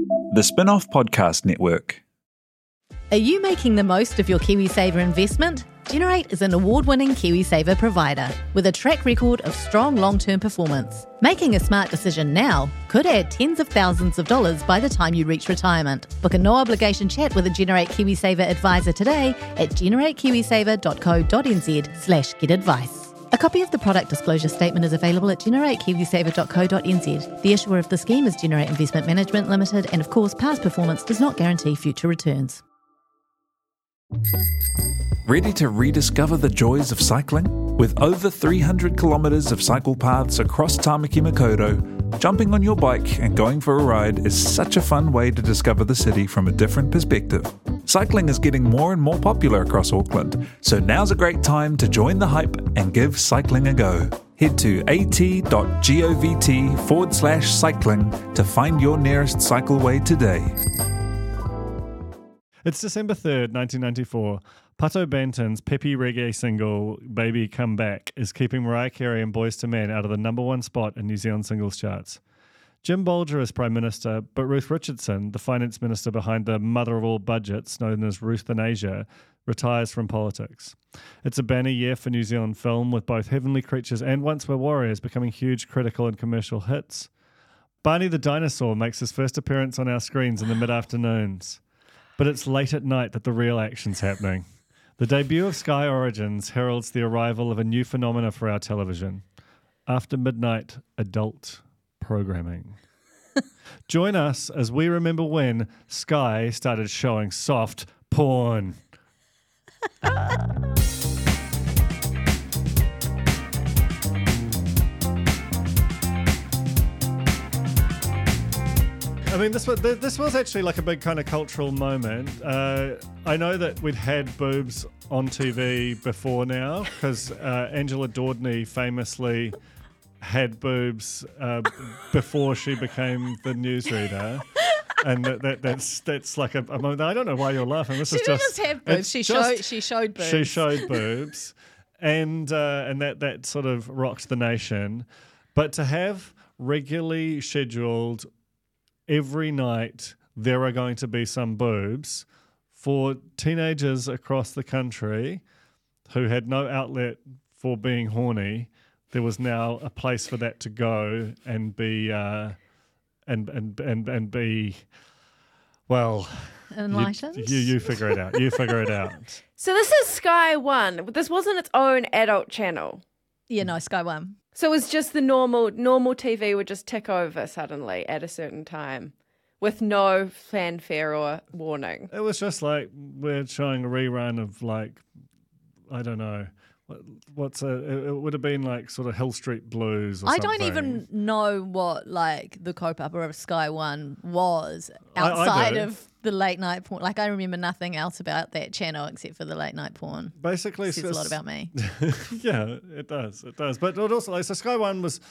The Spin-off Podcast Network. Are you making the most of your KiwiSaver investment? Generate is an award-winning KiwiSaver provider with a track record of strong long-term performance. Making a smart decision now could add tens of thousands of dollars by the time you reach retirement. Book a no-obligation chat with a Generate KiwiSaver advisor today at generatekiwisaver.co.nz/get-advice. A copy of the product disclosure statement is available at generatekiwisaver.co.nz. The issuer of the scheme is Generate Investment Management Limited, and of course, past performance does not guarantee future returns. Ready to rediscover the joys of cycling? With over 300 kilometres of cycle paths across Tāmaki Makaurau, jumping on your bike and going for a ride is such a fun way to discover the city from a different perspective. Cycling is getting more and more popular across Auckland, so now's a great time to join the hype and give cycling a go. Head to at.govt/cycling to find your nearest cycleway today. It's December 3rd, 1994. Pato Banton's peppy reggae single, Baby Come Back, is keeping Mariah Carey and Boyz II Men out of the number one spot in New Zealand singles charts. Jim Bolger is Prime Minister, but Ruth Richardson, the Finance Minister behind the mother of all budgets, known as Ruthanasia, retires from politics. It's a banner year for New Zealand film, with both Heavenly Creatures and Once Were Warriors becoming huge critical and commercial hits. Barney the Dinosaur makes his first appearance on our screens in the mid-afternoons. But it's late at night that the real action's happening. The debut of Sky Origins heralds the arrival of a new phenomena for our television: after midnight adult programming. Join us as we remember when Sky started showing soft porn. I mean, this was actually like a big kind of cultural moment. I know that we'd had boobs on TV before now, because Angela Dordney famously had boobs before she became the newsreader. And that's like a moment. I don't know why you're laughing. This She is didn't just have boobs. She showed boobs. She showed boobs, and that sort of rocked the nation. But to have regularly scheduled every night there are going to be some boobs for teenagers across the country who had no outlet for being horny, there was now a place for that to go and be and be, well, enlightened. You figure it out. You figure it out. So this is Sky One. This wasn't its own adult channel. Yeah, no, Sky One. So it was just the normal TV would just tick over suddenly at a certain time with no fanfare or warning. It was just like we're showing a rerun of, like, I don't know. It would have been like sort of Hill Street Blues or something. I don't even know what like the kaupapa of Sky One was outside of the late night porn. Like, I remember nothing else about that channel except for the late night porn. Basically, it says a lot about me. Yeah, it does. It does. But it also, like, so Sky One was,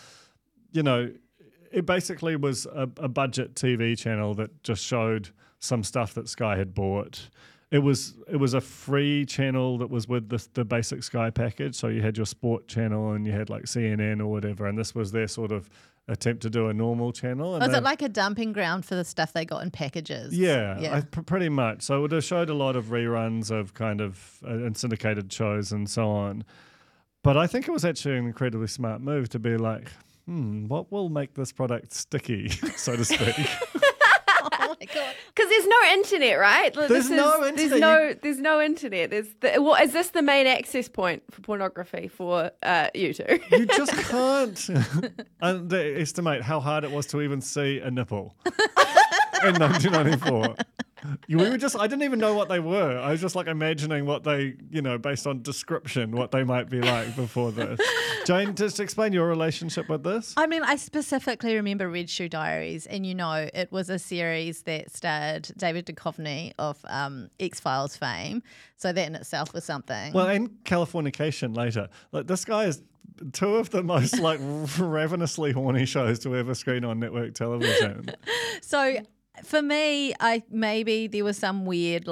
it basically was a budget TV channel that just showed some stuff that Sky had bought. It was a free channel that was with the basic Sky package. So you had your sport channel and you had like CNN or whatever, and this was their sort of attempt to do a normal channel. And was it like a dumping ground for the stuff they got in packages? Yeah. Pretty much. So it would have showed a lot of reruns of kind of and syndicated shows and so on. But I think it was actually an incredibly smart move to be like, what will make this product sticky, so to speak? Oh my God. Because there's no internet, right? There's no internet. There's no internet. Is this the main access point for pornography for you two? You just can't underestimate how hard it was to even see a nipple in 1994. I didn't even know what they were. I was just like imagining what they, based on description, what they might be like before this. Jane, just explain your relationship with this. I mean, I specifically remember Red Shoe Diaries, and it was a series that starred David Duchovny of X-Files fame. So that in itself was something. Well, and Californication later. Like, this guy is two of the most like ravenously horny shows to ever screen on network television. So for me, maybe there was some weird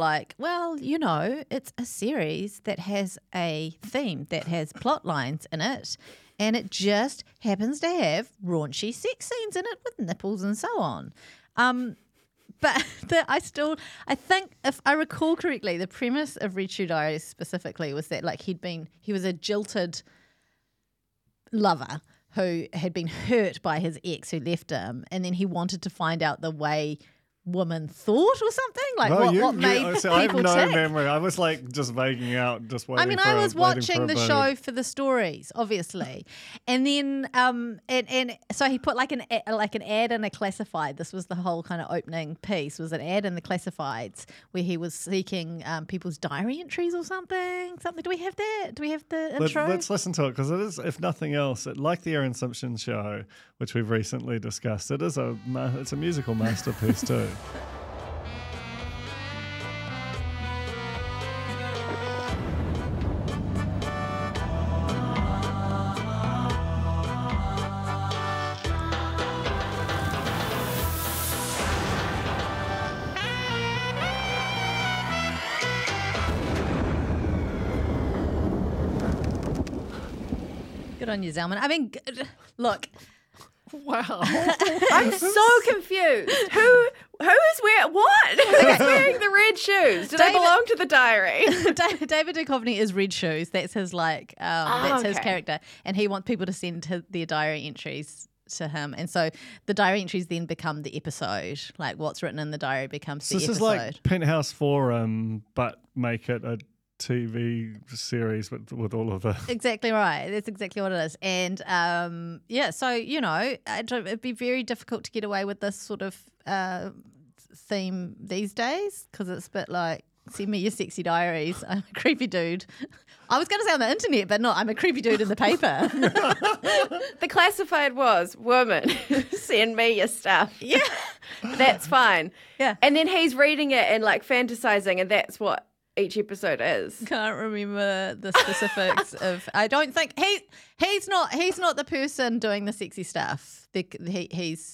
it's a series that has a theme, that has plot lines in it, and it just happens to have raunchy sex scenes in it with nipples and so on. But I think if I recall correctly, the premise of Red Shoe Diaries specifically was that like he was a jilted lover who had been hurt by his ex who left him, and then he wanted to find out the way women thought or something, like what made people I have no tick. memory. I was like just vaguing out, just waiting. I mean, I was watching the show for the stories, obviously, and then and so he put like an ad in a classified. This was the whole kind of opening piece, was an ad in the classifieds where he was seeking people's diary entries or something. Do we have that? Do we have the intro? Let's listen to it, because it is, if nothing else, like the Aaron Simpson show, which we've recently discussed. It's a musical masterpiece too. Good on you, Zalman. I mean, look. Wow. I'm so confused. Who is wearing what? Who's wearing the red shoes? Do they belong to the diary? David Duchovny is Red Shoes. That's his that's his okay. character, and he wants people to send their diary entries to him, and so the diary entries then become the episode. Like what's written in the diary becomes the This episode. is like Penthouse Forum, but make it a TV series with all of the. Exactly right. That's exactly what it is. And so, it'd be very difficult to get away with this sort of theme these days, because it's a bit like, send me your sexy diaries. I'm a creepy dude. I was going to say on the internet, but no, I'm a creepy dude in the paper. The classified was, woman, send me your stuff. Yeah. That's fine. Yeah. And then he's reading it and like fantasizing, and that's what each episode is. Can't remember the specifics of. I don't think he's not the person doing the sexy stuff. He's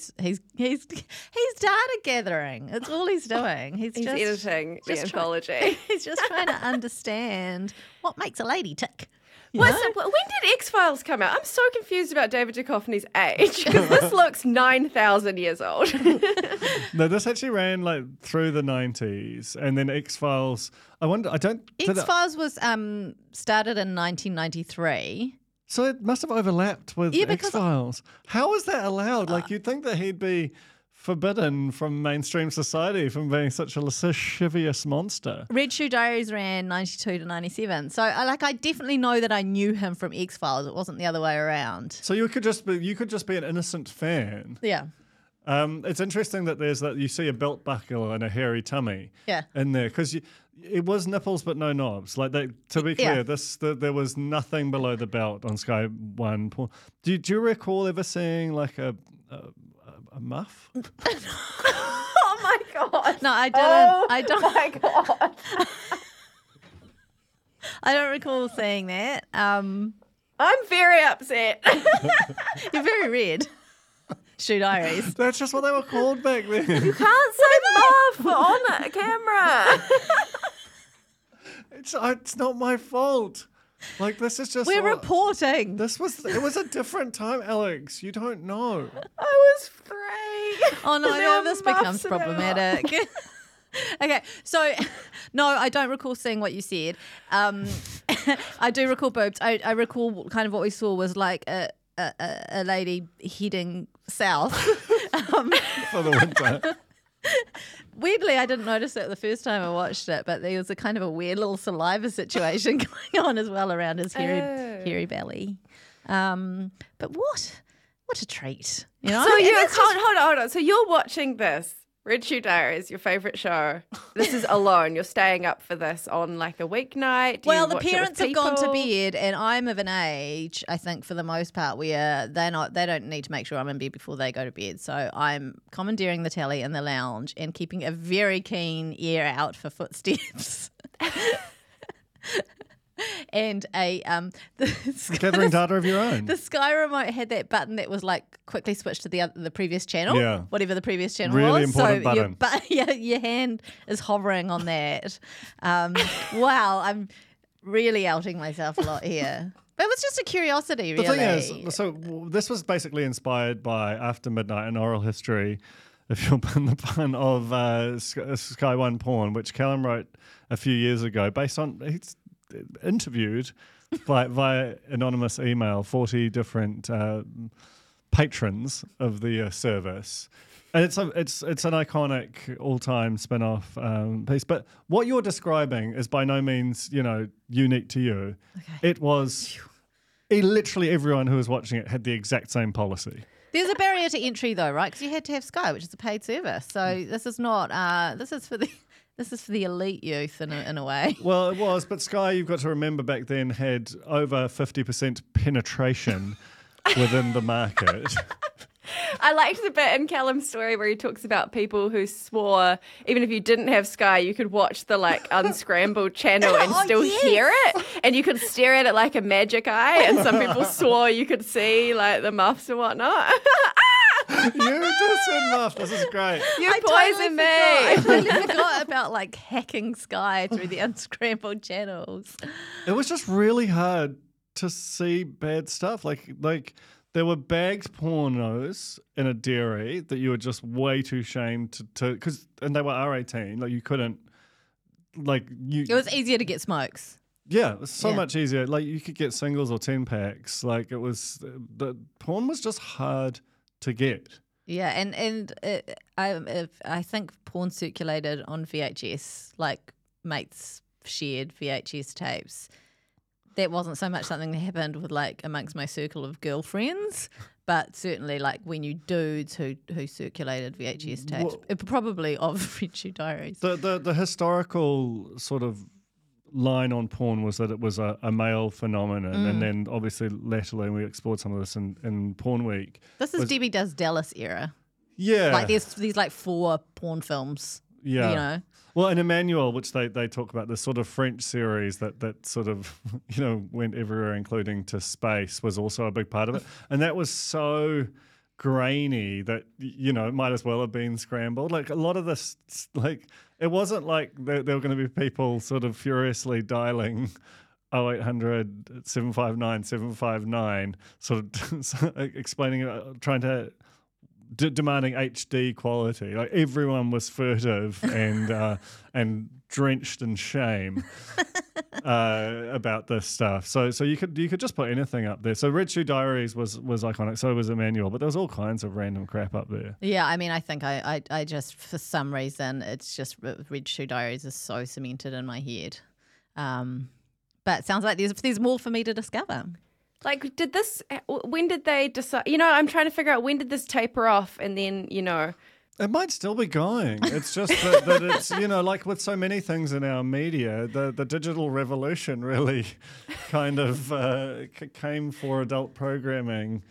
data gathering. It's all he's doing. He's just editing the anthology. He's just trying to understand what makes a lady tick. You When know? did X-Files come out? I'm so confused about David Duchovny's age, because this looks 9,000 years old. No, this actually ran like through the 90s, and then X-Files. X-Files was started in 1993. So it must have overlapped with because X-Files. How is that allowed? Like, you'd think that he'd be forbidden from mainstream society from being such a lascivious monster. Red Shoe Diaries ran 92 to 97. So I definitely know that I knew him from X-Files. It wasn't the other way around. So you could just be an innocent fan. Yeah. It's interesting that you see a belt buckle and a hairy tummy in there, because it was nipples but no knobs. Like to be clear, there was nothing below the belt on Sky One. Do you recall ever seeing like a muff? Oh my god! No, I didn't. Oh I don't. my god! I don't recall seeing that. I'm very upset. You're very red. Shoe Diaries. That's just what they were called back then. You can't say muff on a camera. It's not my fault. Like, this is just. We're reporting. It was a different time, Alex. You don't know. I was 3. Oh no, There were this muffs becomes about. problematic. Okay, so no, I don't recall seeing what you said. I do recall boobs. I recall kind of what we saw was like a lady heading south. For the winter. Weirdly, I didn't notice it the first time I watched it, but there was a kind of a weird little saliva situation going on as well around his hairy belly. But what a treat, you know? So And you that's just- hold on. So you're watching this Red Shoe Diaries, your favourite show. This is alone. You're staying up for this on like a weeknight. Do Well, you the watch it with parents have gone to people? bed, and I'm of an age, I think, for the most part, where they don't need to make sure I'm in bed before they go to bed. So I'm commandeering the telly in the lounge and keeping a very keen ear out for footsteps. And Gathering data of your own. The Sky remote had that button that was like quickly switched to the previous channel. Yeah. Whatever the previous channel Really was. important button. Your hand is hovering on that. Wow, I'm really outing myself a lot here. But it was just a curiosity, really. The thing is, so this was basically inspired by After Midnight, an oral history if you'll put the pun, of Sky One porn, which Callum wrote a few years ago, based on he's interviewed via anonymous email 40 different patrons of the service. And it's an iconic all-time spin-off piece. But what you're describing is by no means, unique to you. Okay. It was literally everyone who was watching it had the exact same policy. There's a barrier to entry though, right? Because you had to have Sky, which is a paid service. So this is not. This is for the elite youth in a way. Well, it was, but Sky, you've got to remember, back then had over 50% penetration within the market. I liked the bit in Callum's story where he talks about people who swore even if you didn't have Sky, you could watch the unscrambled channel and still hear it, and you could stare at it like a magic eye. And some people swore you could see the muffs and whatnot. You just said muff. This is great. You poisoned me. I totally forgot about hacking Sky through the unscrambled channels. It was just really hard to see bad stuff. Like there were bagged pornos in a dairy that you were just way too ashamed to and they were R18. You couldn't It was easier to get smokes. Yeah, it was so much easier. You could get singles or 10 packs. The porn was just hard to get. Yeah, and I think porn circulated on VHS, mates shared VHS tapes. That wasn't so much something that happened with amongst my circle of girlfriends, but certainly we knew dudes who circulated VHS tapes, probably of Red Shoe Diaries. The historical sort of line on porn was that it was a male phenomenon, and then obviously latterly we explored some of this in Porn Week. This is Debbie Does Dallas era. Yeah, there's these 4 porn films. Yeah, well, in Emmanuel, which they talk about, this sort of French series that sort of went everywhere, including to space, was also a big part of it, and that was so grainy that it might as well have been scrambled. A lot of this, it wasn't there were going to be people sort of furiously dialing 0800 759 759, sort of explaining it, trying to demanding HD quality. Everyone was furtive and drenched in shame about this stuff. So you could just put anything up there. So Red Shoe Diaries was iconic. So was Emmanuel, but there was all kinds of random crap up there. Yeah, I mean, I think I just, for some reason, it's just Red Shoe Diaries is so cemented in my head. But it sounds like there's more for me to discover. When did they decide? I'm trying to figure out, when did this taper off, and then, It might still be going. It's just that it's, like with so many things in our media, the digital revolution really kind of came for adult programming.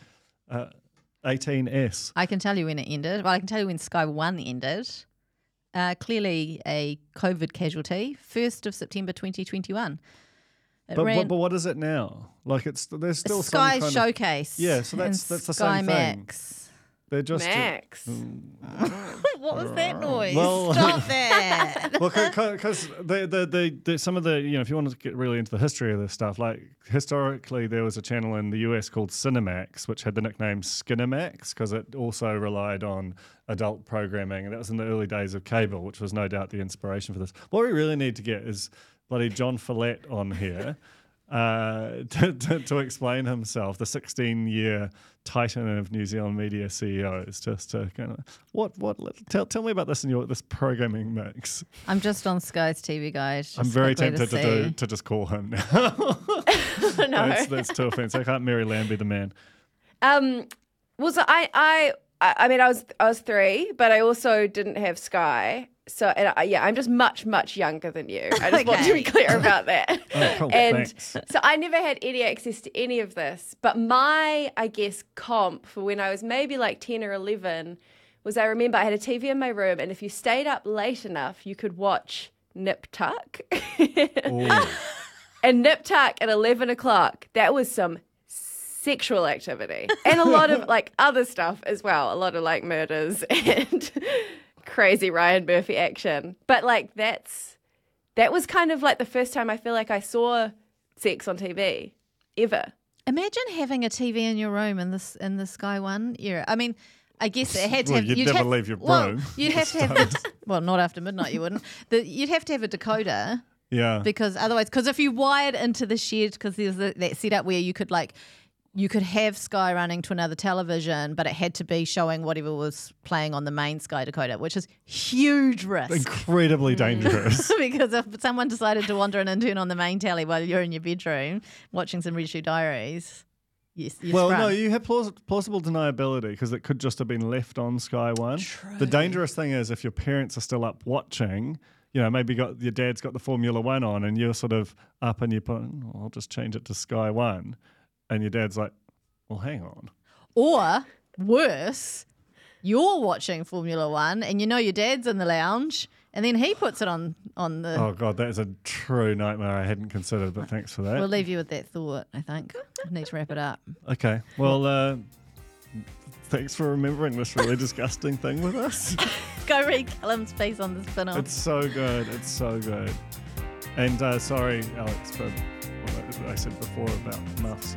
18S. I can tell you when it ended. Well, I can tell you when Sky One ended. Clearly a COVID casualty, 1st of September 2021. But what is it now? There's still Sky some kind Showcase. Yeah, so that's the Sky same Max. thing. They're just Max. What was that noise? Well, Stop that. Well, because some of the, if you want to get really into the history of this stuff, historically there was a channel in the US called Cinemax, which had the nickname Skinemax because it also relied on adult programming, and that was in the early days of cable, which was no doubt the inspiration for this. What we really need to get is bloody John Follett on here to explain himself, the 16-year titan of New Zealand media CEOs, just to kind of tell me about this in this programming mix. I'm just on Sky's TV guide. I'm very tempted to just call him now. No, that's too offensive. I can't Mary Lamb be the man. So I mean, I was 3, but I also didn't have Sky. So, I'm just much, much younger than you. I just want to be clear about that. Oh, cool. And Thanks. so I never had any access to any of this. But my, comp for when I was maybe 10 or 11 was, I remember I had a TV in my room, and if you stayed up late enough, you could watch Nip Tuck. And Nip Tuck at 11 o'clock, that was some sexual activity. And a lot of other stuff as well. A lot of murders and crazy Ryan Murphy action. But that was kind of the first time I feel like I saw sex on TV ever. Imagine having a TV in your room in the Sky One era. I mean, I guess it had to Well, have. you'd never leave your broom. You'd have to have. Well, not after midnight, you wouldn't. You'd have to have a decoder. Yeah. Because otherwise, if you wired into the shed, because there's that setup where you could have Sky running to another television, but it had to be showing whatever was playing on the main Sky decoder, which is huge risk. Incredibly dangerous. Because if someone decided to wander in and turn on the main telly while you're in your bedroom watching some Red Shoe Diaries, yes, Well, sprung. no, you have plausible deniability because it could just have been left on Sky One. The dangerous thing is if your parents are still up watching, maybe your dad's got the Formula One on and you're sort of up and you put, I'll just change it to Sky One. And your dad's like, well, hang on. Or worse, you're watching Formula One and your dad's in the lounge and then he puts it on the... Oh, God, that is a true nightmare I hadn't considered, but thanks for that. We'll leave you with that thought, I think. I need to wrap it up. Okay, well, thanks for remembering this really disgusting thing with us. Go read Callum's piece on the spin-off. It's so good. It's so good. And sorry, Alex, for what I said before about muffs.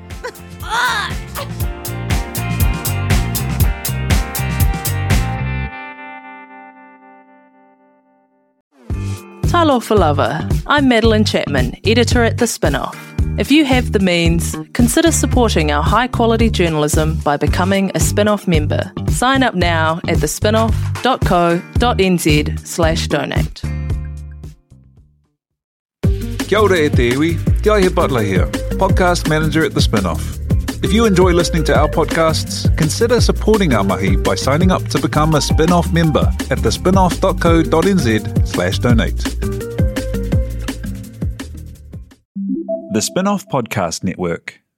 Talofa Lover. I'm Madeline Chapman, editor at The Spinoff. If you have the means, consider supporting our high-quality journalism by becoming a Spinoff member. Sign up now at thespinoff.co.nz/donate. Kia ora e te iwi, Te Aihe Butler here, podcast manager at The Spinoff. If you enjoy listening to our podcasts, consider supporting our mahi by signing up to become a Spinoff member at thespinoff.co.nz/donate. The Spinoff Podcast Network.